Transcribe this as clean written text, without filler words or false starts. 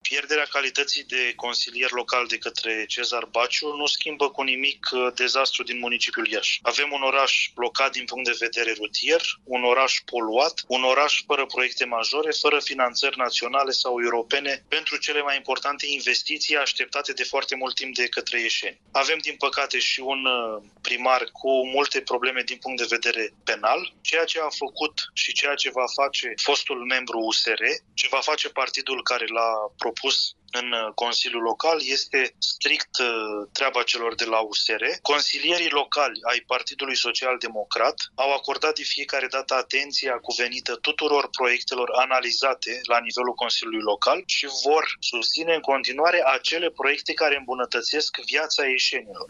Pierderea calității de consilier local de către Cezar Baciu nu schimbă cu nimic dezastru din municipiul Iași. Avem un oraș blocat din punct de vedere rutier, un oraș poluat, un oraș fără proiecte majore, fără finanțări naționale sau europene pentru cele mai importante investiții așteptate de foarte mult timp de către ieșeni. Avem, din păcate, și un primar cu multe probleme din punct de vedere penal. Ceea ce a făcut și ceea ce va face fostul membru USR, ce va face partidul care l-a propus în Consiliul Local, este strict treaba celor de la USR. Consilierii locali ai Partidului Social Democrat au acordat de fiecare dată atenția cuvenită tuturor proiectelor analizate la nivelul Consiliului Local și vor susține în continuare acele proiecte care îmbunătățesc viața ieșenilor.